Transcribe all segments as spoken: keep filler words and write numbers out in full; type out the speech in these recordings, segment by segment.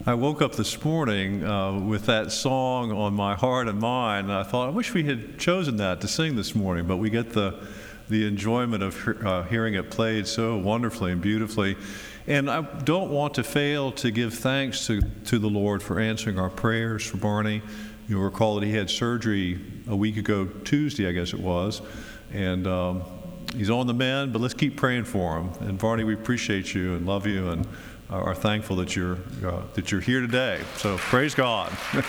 I woke up this morning uh, with that song on my heart and mind, and I thought, I wish we had chosen that to sing this morning, but we get the the enjoyment of uh, hearing it played so wonderfully and beautifully. And I don't want to fail to give thanks to, to the Lord for answering our prayers for Barney. You'll recall that he had surgery a week ago, Tuesday, I guess it was, and um, he's on the mend, but let's keep praying for him. And Barney, we appreciate you and love you and are thankful that you're uh, that you're here today. So praise God.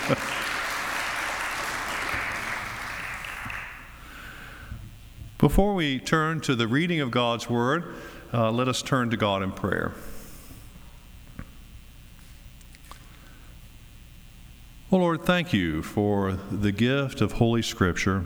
Before we turn to the reading of God's Word, uh, let us turn to God in prayer. Oh Lord, thank you for the gift of Holy Scripture.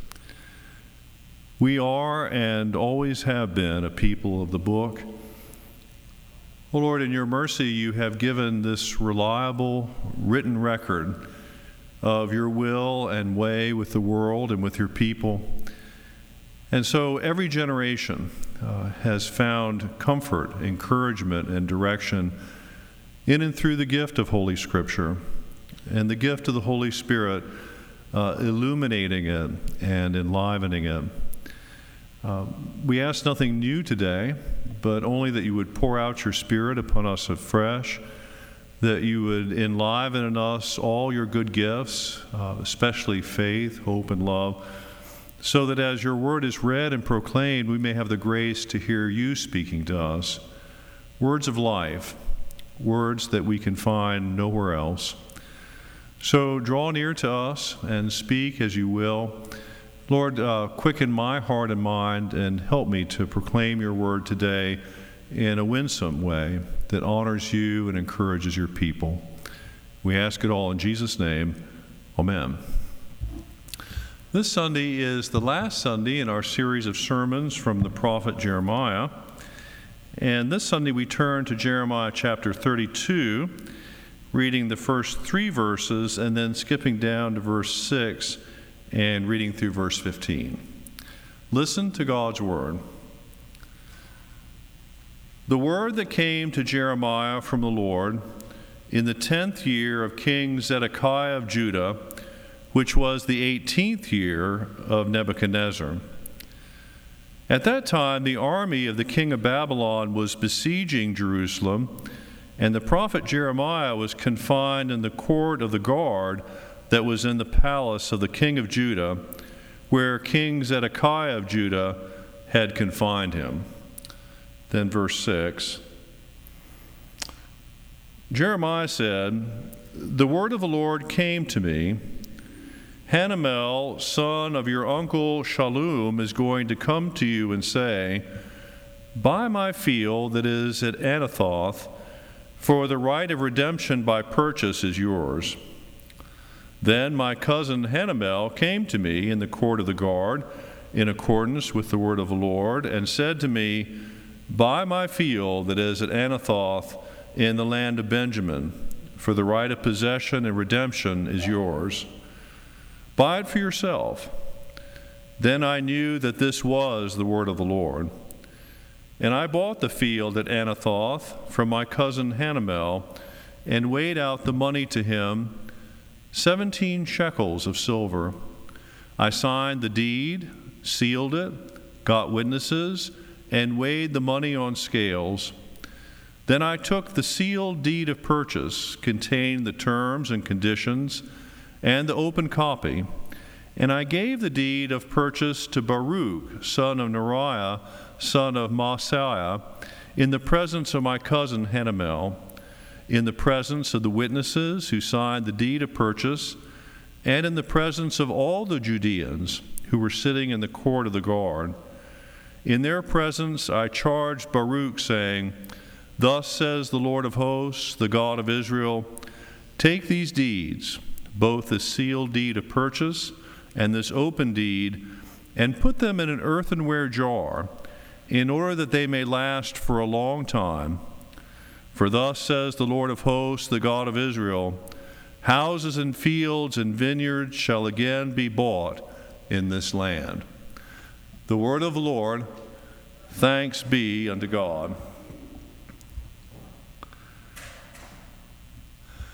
We are and always have been a people of the book. Oh Lord, in your mercy, you have given this reliable written record of your will and way with the world and with your people. And so every generation uh, has found comfort, encouragement, and direction in and through the gift of Holy Scripture and the gift of the Holy Spirit uh, illuminating it and enlivening it. Uh, we ask nothing new today, but only that you would pour out your Spirit upon us afresh, that you would enliven in us all your good gifts, uh, especially faith, hope, and love, so that as your word is read and proclaimed, we may have the grace to hear you speaking to us. Words of life, words that we can find nowhere else. So draw near to us and speak as you will. Lord, uh, quicken my heart and mind and help me to proclaim your word today in a winsome way that honors you and encourages your people. We ask it all in Jesus' name. Amen. This Sunday is the last Sunday in our series of sermons from the prophet Jeremiah. And this Sunday we turn to Jeremiah chapter thirty-two, reading the first three verses and then skipping down to verse six and reading through verse fifteen. Listen to God's word. The word that came to Jeremiah from the Lord in the tenth year of King Zedekiah of Judah, which was the eighteenth year of Nebuchadnezzar. At that time, the army of the king of Babylon was besieging Jerusalem, and the prophet Jeremiah was confined in the court of the guard that was in the palace of the king of Judah, where King Zedekiah of Judah had confined him. Then verse six. Jeremiah said, "The word of the Lord came to me, Hanamel, son of your uncle Shallum, is going to come to you and say, buy my field that is at Anathoth, for the right of redemption by purchase is yours." Then my cousin Hanamel came to me in the court of the guard, in accordance with the word of the Lord, and said to me, buy my field that is at Anathoth in the land of Benjamin, for the right of possession and redemption is yours. Buy it for yourself. Then I knew that this was the word of the Lord. And I bought the field at Anathoth from my cousin Hanamel, and weighed out the money to him, seventeen shekels of silver. I signed the deed, sealed it, got witnesses, and weighed the money on scales. Then I took the sealed deed of purchase, containing the terms and conditions, and the open copy, and I gave the deed of purchase to Baruch, son of Neriah, son of Maaseiah, in the presence of my cousin Hanamel, in the presence of the witnesses who signed the deed of purchase, and in the presence of all the Judeans who were sitting in the court of the guard. In their presence I charged Baruch, saying, thus says the Lord of hosts, the God of Israel, take these deeds, both the sealed deed of purchase and this open deed, and put them in an earthenware jar, in order that they may last for a long time. For thus says the Lord of hosts, the God of Israel, houses and fields and vineyards shall again be bought in this land. The word of the Lord. Thanks be unto God.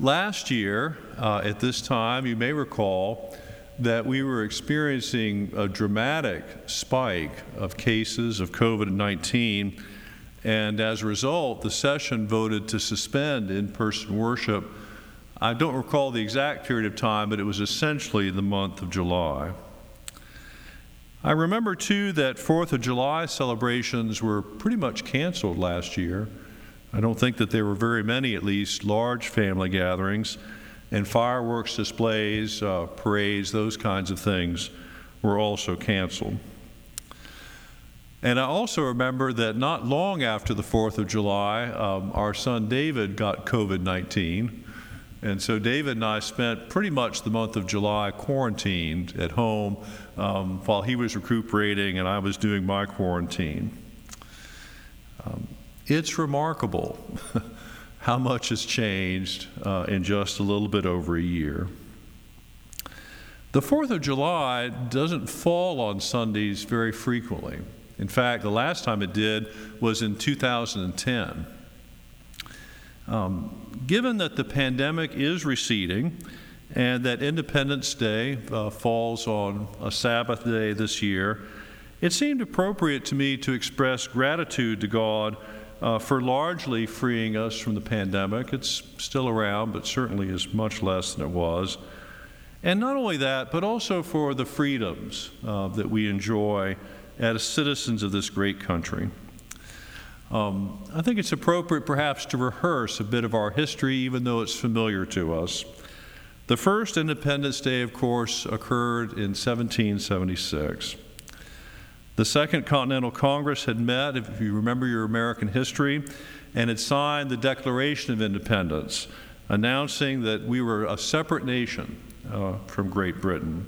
Last year, uh, at this time, you may recall that we were experiencing a dramatic spike of cases of COVID nineteen, and as a result, the session voted to suspend in-person worship. I don't recall the exact period of time, but it was essentially the month of July. I remember, too, that fourth of July celebrations were pretty much canceled last year. I don't think that there were very many, at least, large family gatherings, and fireworks displays, uh, parades, those kinds of things were also canceled. And I also remember that not long after the fourth of July, um, our son David got COVID nineteen. And so David and I spent pretty much the month of July quarantined at home um, while he was recuperating and I was doing my quarantine. Um, it's remarkable how much has changed uh, in just a little bit over a year. The fourth of July doesn't fall on Sundays very frequently. In fact, the last time it did was in two thousand ten. Um, given that the pandemic is receding and that Independence Day uh, falls on a Sabbath day this year, it seemed appropriate to me to express gratitude to God uh, for largely freeing us from the pandemic. It's still around, but certainly is much less than it was. And not only that, but also for the freedoms uh, that we enjoy as citizens of this great country. Um, I think it's appropriate perhaps to rehearse a bit of our history, even though it's familiar to us. The first Independence Day, of course, occurred in seventeen seventy-six. The Second Continental Congress had met, if you remember your American history, and had signed the Declaration of Independence, announcing that we were a separate nation uh, from Great Britain.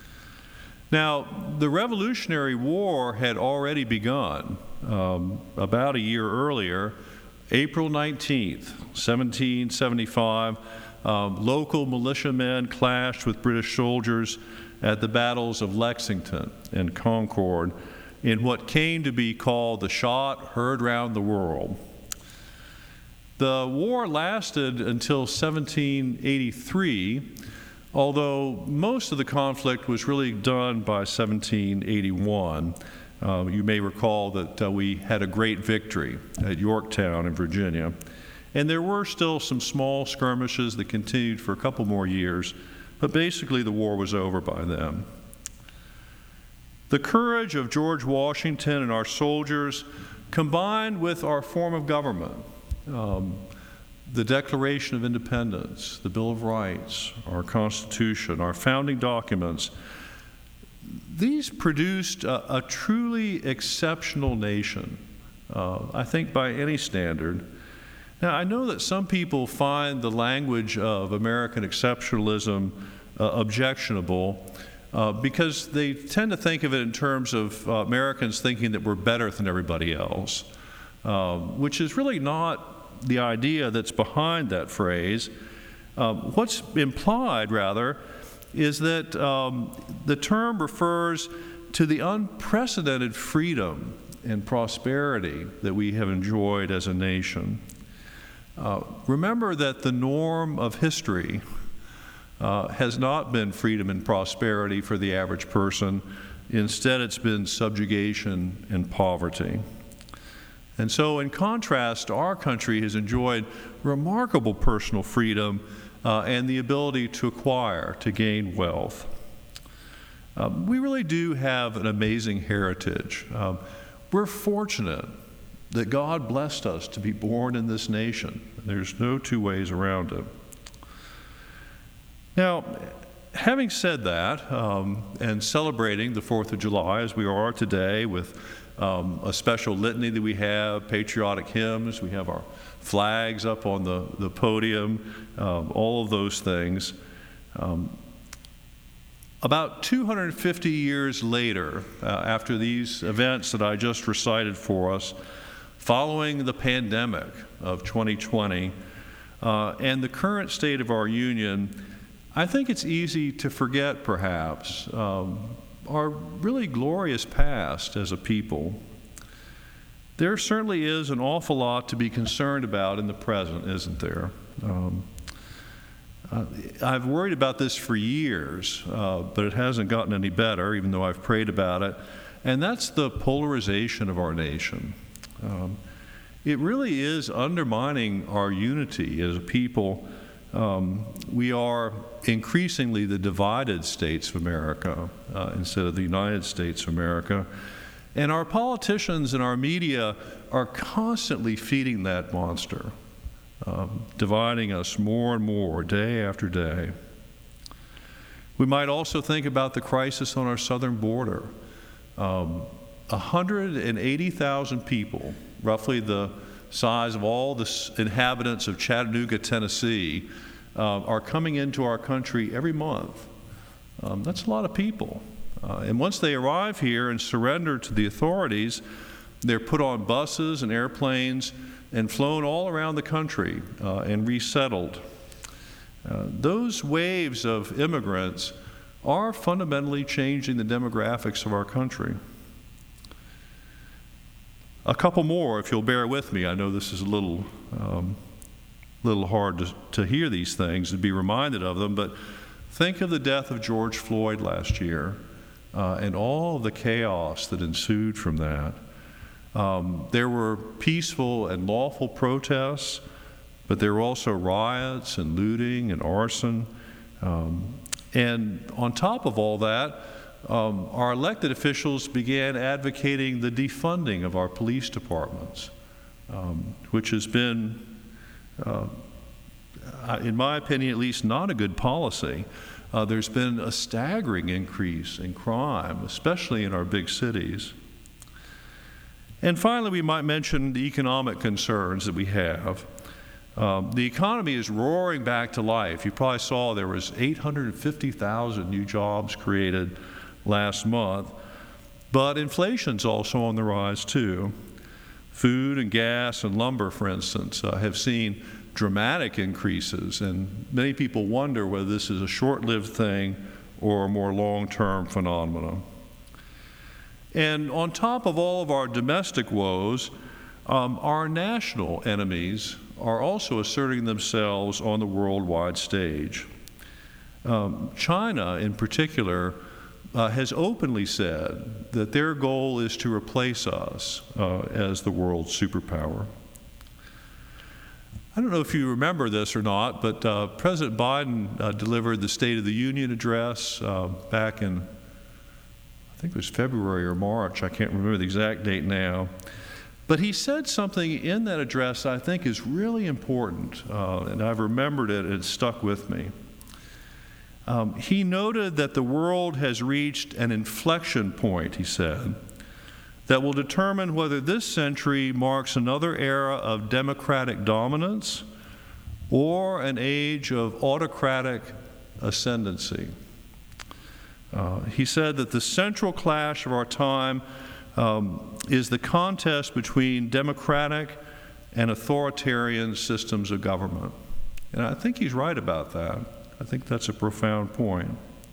Now, the Revolutionary War had already begun. Um, about a year earlier, April nineteenth, seventeen seventy-five, um, local militiamen clashed with British soldiers at the battles of Lexington and Concord in what came to be called the shot heard round the world. The war lasted until seventeen eighty-three, although most of the conflict was really done by seventeen eighty-one. Uh, you may recall that uh, we had a great victory at Yorktown in Virginia. And there were still some small skirmishes that continued for a couple more years, but basically the war was over by then. The courage of George Washington and our soldiers, combined with our form of government, um, the Declaration of Independence, the Bill of Rights, our Constitution, our founding documents, these produced a, a truly exceptional nation, uh, I think by any standard. Now, I know that some people find the language of American exceptionalism uh, objectionable uh, because they tend to think of it in terms of uh, Americans thinking that we're better than everybody else, uh, which is really not the idea that's behind that phrase. Uh, what's implied, rather, is that um, the term refers to the unprecedented freedom and prosperity that we have enjoyed as a nation. Uh, remember that the norm of history uh, has not been freedom and prosperity for the average person. Instead, it's been subjugation and poverty. And so, in contrast, our country has enjoyed remarkable personal freedom Uh, and the ability to acquire, to gain wealth. Um, we really do have an amazing heritage. Um, we're fortunate that God blessed us to be born in this nation. There's no two ways around it. Now, having said that, um, and celebrating the fourth of July as we are today with um, a special litany that we have, patriotic hymns, we have our flags up on the, the podium, um, all of those things. Um, about two hundred fifty years later, uh, after these events that I just recited for us, following the pandemic of twenty twenty uh, and the current state of our union, I think it's easy to forget, perhaps, um, our really glorious past as a people. There certainly is an awful lot to be concerned about in the present, isn't there? Um, Uh, I've worried about this for years, uh, but it hasn't gotten any better, even though I've prayed about it, and that's the polarization of our nation. Um, it really is undermining our unity as a people. Um, we are increasingly the divided states of America uh, instead of the United States of America. And our politicians and our media are constantly feeding that monster, um, dividing us more and more day after day. We might also think about the crisis on our southern border. Um, one hundred eighty thousand people, roughly the size of all the inhabitants of Chattanooga, Tennessee, uh, are coming into our country every month. Um, that's a lot of people. Uh, and once they arrive here and surrender to the authorities, they're put on buses and airplanes and flown all around the country uh, and resettled. Uh, those waves of immigrants are fundamentally changing the demographics of our country. A couple more, if you'll bear with me. I know this is a little, um, little hard to, to hear these things and be reminded of them, but think of the death of George Floyd last year uh, and all of the chaos that ensued from that. Um, there were peaceful and lawful protests, but there were also riots and looting and arson. Um, and on top of all that, Um, our elected officials began advocating the defunding of our police departments, um, which has been, uh, in my opinion at least, not a good policy. Uh, there's been a staggering increase in crime, especially in our big cities. And finally, we might mention the economic concerns that we have. Um, the economy is roaring back to life. You probably saw there was eight hundred fifty thousand new jobs created last month, but inflation's also on the rise too. Food and gas and lumber, for instance, uh, have seen dramatic increases, and many people wonder whether this is a short-lived thing or a more long-term phenomenon. And on top of all of our domestic woes, um, our national enemies are also asserting themselves on the worldwide stage. Um, China, in particular, Uh, has openly said that their goal is to replace us uh, as the world's superpower. I don't know if you remember this or not, but uh, President Biden uh, delivered the State of the Union address uh, back in, I think it was February or March, I can't remember the exact date now. But he said something in that address I think is really important, uh, and I've remembered it, and it's stuck with me. Um, he noted that the world has reached an inflection point, he said, that will determine whether this century marks another era of democratic dominance or an age of autocratic ascendancy. Uh, he said that the central clash of our time um, is the contest between democratic and authoritarian systems of government. And I think he's right about that. I think that's a profound point.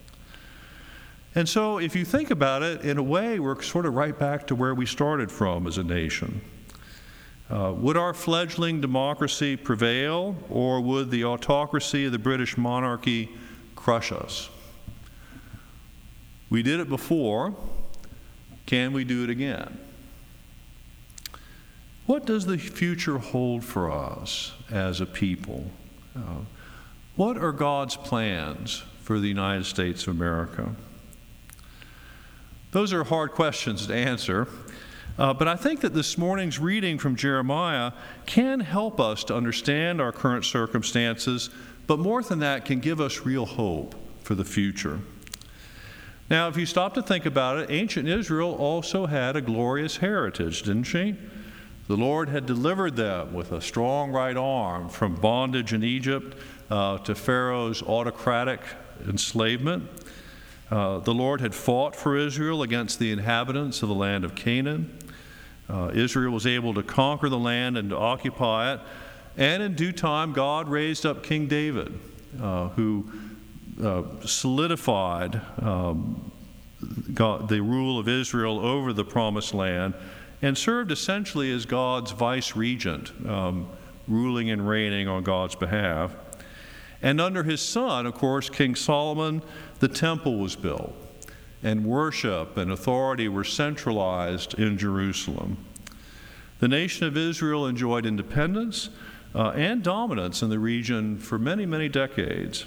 And so if you think about it, in a way, we're sort of right back to where we started from as a nation. Uh, would our fledgling democracy prevail, or would the autocracy of the British monarchy crush us? We did it before. Can we do it again? What does the future hold for us as a people? Uh, What are God's plans for the United States of America? Those are hard questions to answer, uh, but I think that this morning's reading from Jeremiah can help us to understand our current circumstances, but more than that, can give us real hope for the future. Now, if you stop to think about it, ancient Israel also had a glorious heritage, didn't she? The Lord had delivered them with a strong right arm from bondage in Egypt uh, to Pharaoh's autocratic enslavement. Uh, the Lord had fought for Israel against the inhabitants of the land of Canaan. Uh, Israel was able to conquer the land and to occupy it. And in due time, God raised up King David, uh, who uh, solidified um, God, the rule of Israel over the Promised Land, and served essentially as God's vice regent, um, ruling and reigning on God's behalf. And under his son, of course, King Solomon, the temple was built, and worship and authority were centralized in Jerusalem. The nation of Israel enjoyed independence uh, and dominance in the region for many, many decades.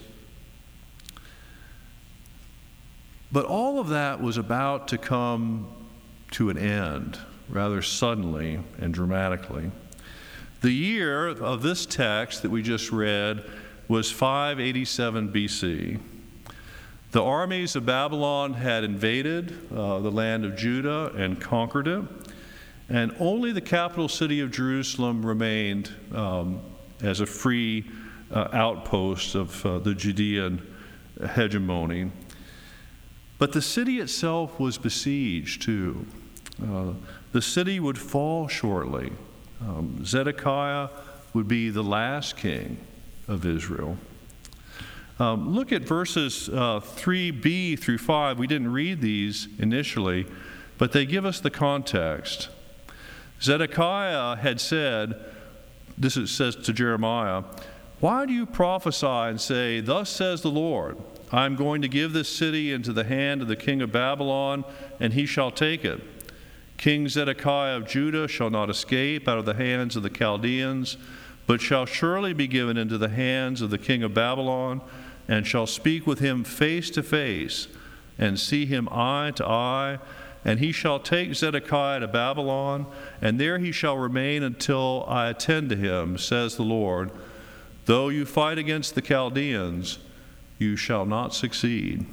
But all of that was about to come to an end rather suddenly and dramatically. The year of this text that we just read was five eighty-seven B C. The armies of Babylon had invaded uh, the land of Judah and conquered it, and only the capital city of Jerusalem remained um, as a free uh, outpost of uh, the Judean hegemony. But the city itself was besieged too. Uh, the city would fall shortly. Um, Zedekiah would be the last king of Israel. Um, look at verses uh, three b through five. We didn't read these initially, but they give us the context. Zedekiah had said, this it says to Jeremiah, "Why do you prophesy and say, 'Thus says the Lord, I am going to give this city into the hand of the king of Babylon, and he shall take it. King Zedekiah of Judah shall not escape out of the hands of the Chaldeans, but shall surely be given into the hands of the king of Babylon, and shall speak with him face to face, and see him eye to eye. And he shall take Zedekiah to Babylon, and there he shall remain until I attend to him, says the Lord. Though you fight against the Chaldeans, you shall not succeed."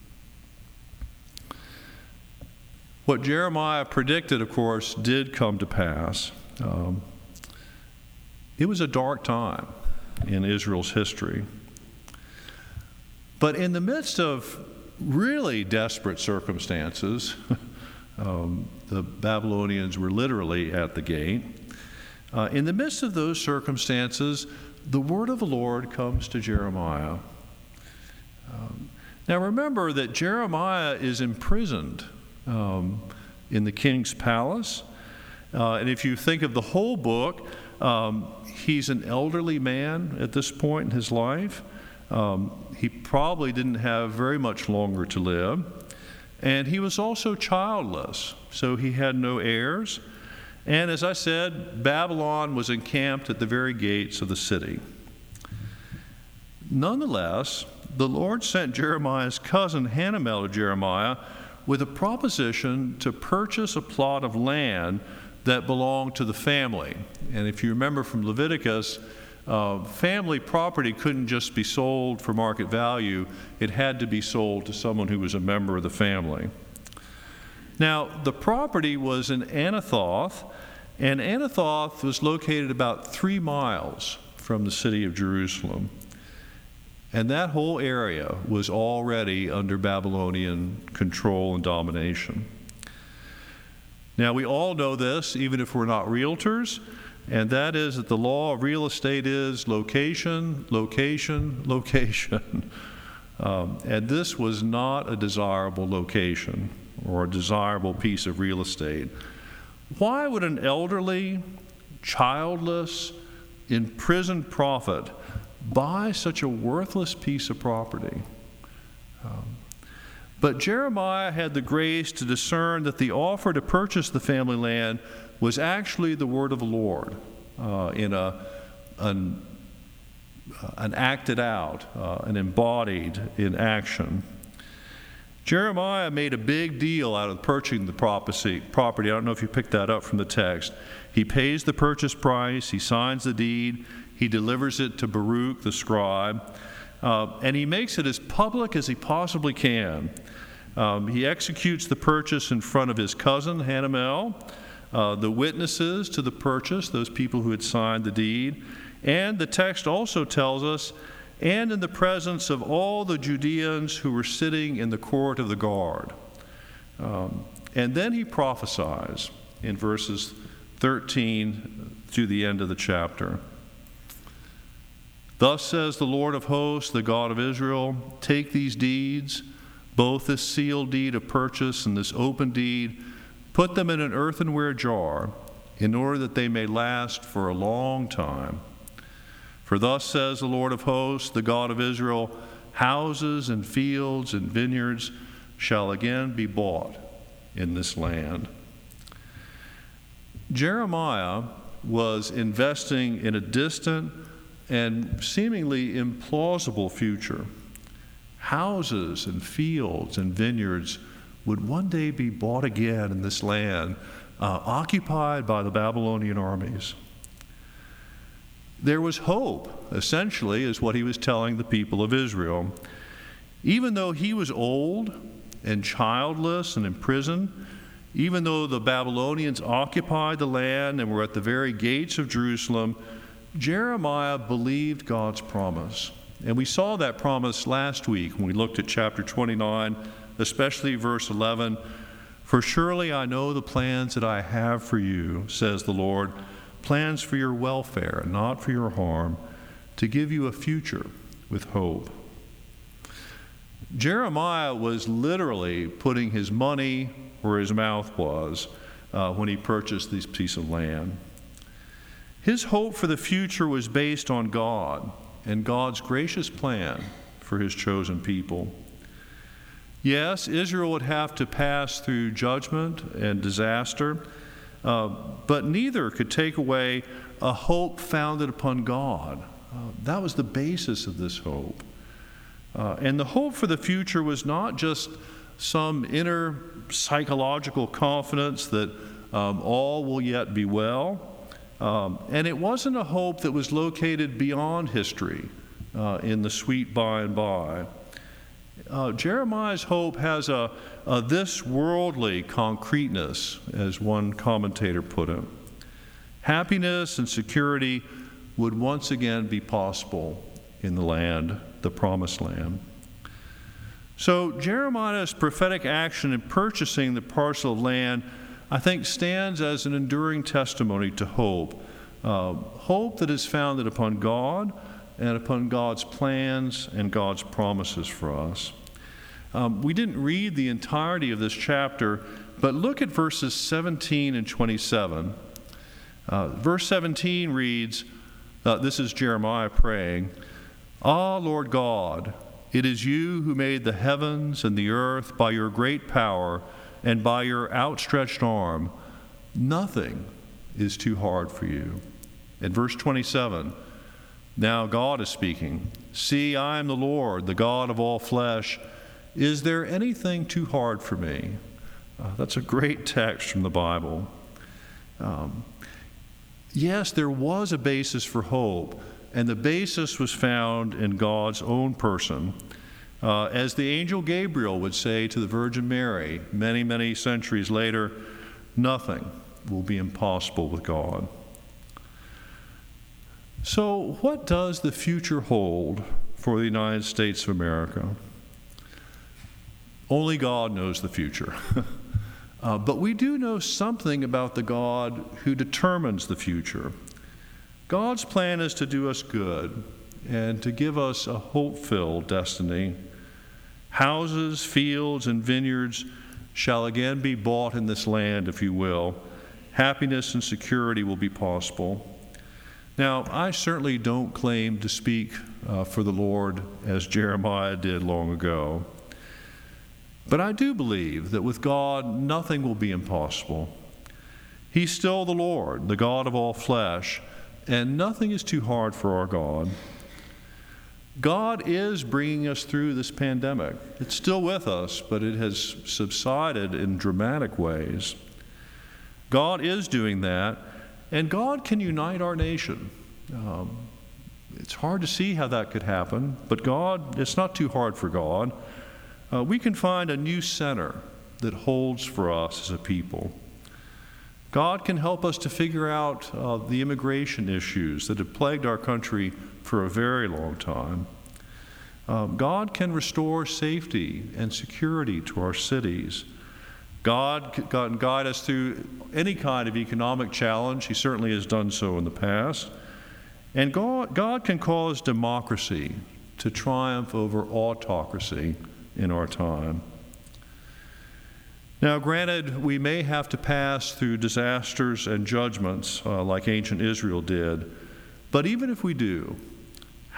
What Jeremiah predicted, of course, did come to pass. Um, it was a dark time in Israel's history. But in the midst of really desperate circumstances, um, the Babylonians were literally at the gate. Uh, in the midst of those circumstances, the word of the Lord comes to Jeremiah. Um, now remember that Jeremiah is imprisoned um, in the king's palace. Uh, and if you think of the whole book, um, he's an elderly man at this point in his life. Um, he probably didn't have very much longer to live. And he was also childless, so he had no heirs. And as I said, Babylon was encamped at the very gates of the city. Nonetheless, the Lord sent Jeremiah's cousin Hanamel to Jeremiah with a proposition to purchase a plot of land that belonged to the family. And if you remember from Leviticus, uh, family property couldn't just be sold for market value. It had to be sold to someone who was a member of the family. Now, the property was in Anathoth, and Anathoth was located about three miles from the city of Jerusalem. And that whole area was already under Babylonian control and domination. Now, we all know this, even if we're not realtors, and that is that the law of real estate is location, location, location. um, and this was not a desirable location or a desirable piece of real estate. Why would an elderly, childless, imprisoned prophet buy such a worthless piece of property? Um, but Jeremiah had the grace to discern that the offer to purchase the family land was actually the word of the Lord uh, in a an, uh, an acted out, uh, an embodied in action. Jeremiah made a big deal out of purchasing the property. I don't know if you picked that up from the text. He pays the purchase price, he signs the deed, he delivers it to Baruch the scribe, uh, and he makes it as public as he possibly can. Um, he executes the purchase in front of his cousin Hanamel, uh, the witnesses to the purchase, those people who had signed the deed, and the text also tells us, and in the presence of all the Judeans who were sitting in the court of the guard. Um, and then he prophesies in verses thirteen to the end of the chapter. Thus says the Lord of hosts, the God of Israel, take these deeds, both this sealed deed of purchase and this open deed, put them in an earthenware jar, in order that they may last for a long time. For thus says the Lord of hosts, the God of Israel, houses and fields and vineyards shall again be bought in this land. Jeremiah was investing in a distant and seemingly implausible future. Houses and fields and vineyards would one day be bought again in this land, uh, occupied by the Babylonian armies. There was hope, essentially, is what he was telling the people of Israel. Even though he was old and childless and in prison, even though the Babylonians occupied the land and were at the very gates of Jerusalem, Jeremiah believed God's promise. And we saw that promise last week when we looked at chapter twenty-nine, especially verse eleven. For surely I know the plans that I have for you, says the Lord, plans for your welfare, not for your harm, to give you a future with hope. Jeremiah was literally putting his money where his mouth was uh, when he purchased this piece of land. His hope for the future was based on God and God's gracious plan for his chosen people. Yes, Israel would have to pass through judgment and disaster, uh, but neither could take away a hope founded upon God. Uh, that was the basis of this hope. Uh, and the hope for the future was not just some inner psychological confidence that um, all will yet be well. Um, and it wasn't a hope that was located beyond history uh, in the sweet by and by. Uh, Jeremiah's hope has a, a this worldly concreteness, as one commentator put it. Happiness and security would once again be possible in the land, the promised land. So Jeremiah's prophetic action in purchasing the parcel of land, I think, stands as an enduring testimony to hope. Uh, hope that is founded upon God and upon God's plans and God's promises for us. Um, we didn't read the entirety of this chapter, but look at verses seventeen and twenty-seven. Uh, verse seventeen reads, uh, this is Jeremiah praying, Ah, Lord God, it is you who made the heavens and the earth by your great power and by your outstretched arm. Nothing is too hard for you. In verse twenty-seven, now God is speaking. See, I am the Lord, the God of all flesh. Is there anything too hard for me? Uh, that's a great text from the Bible. Um, yes, there was a basis for hope, and the basis was found in God's own person. Uh, as the angel Gabriel would say to the Virgin Mary many, many centuries later, nothing will be impossible with God. So what does the future hold for the United States of America? Only God knows the future. uh, but we do know something about the God who determines the future. God's plan is to do us good and to give us a hope-filled destiny. Houses, fields, and vineyards shall again be bought in this land, if you will. Happiness and security will be possible. Now, I certainly don't claim to speak uh, for the Lord as Jeremiah did long ago. But I do believe that with God, nothing will be impossible. He's still the Lord, the God of all flesh, and nothing is too hard for our God. God is bringing us through this pandemic. It's still with us, but it has subsided in dramatic ways. God is doing that, and God can unite our nation. Um, it's hard to see how that could happen, but God, it's not too hard for God. Uh, we can find a new center that holds for us as a people. God can help us to figure out uh, the immigration issues that have plagued our country for a very long time. Um, God can restore safety and security to our cities. God can guide us through any kind of economic challenge. He certainly has done so in the past. And God, God can cause democracy to triumph over autocracy in our time. Now, granted, we may have to pass through disasters and judgments uh, like ancient Israel did, but even if we do,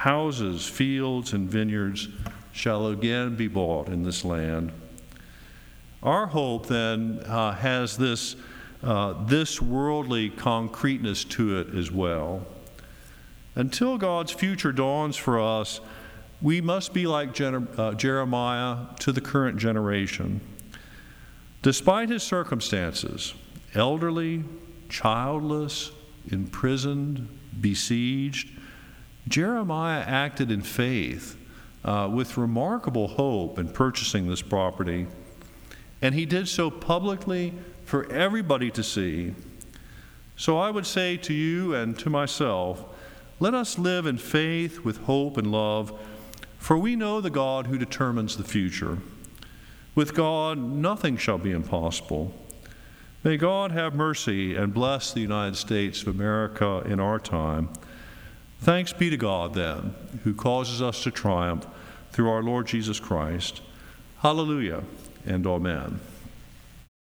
houses, fields, and vineyards shall again be bought in this land. Our hope then uh, has this, uh, this worldly concreteness to it as well. Until God's future dawns for us, we must be like Jer- uh, Jeremiah to the current generation. Despite his circumstances, elderly, childless, imprisoned, besieged, Jeremiah acted in faith uh, with remarkable hope in purchasing this property. And he did so publicly for everybody to see. So I would say to you and to myself, let us live in faith with hope and love, for we know the God who determines the future. With God, nothing shall be impossible. May God have mercy and bless the United States of America in our time. Thanks be to God, then, who causes us to triumph through our Lord Jesus Christ. Hallelujah and amen.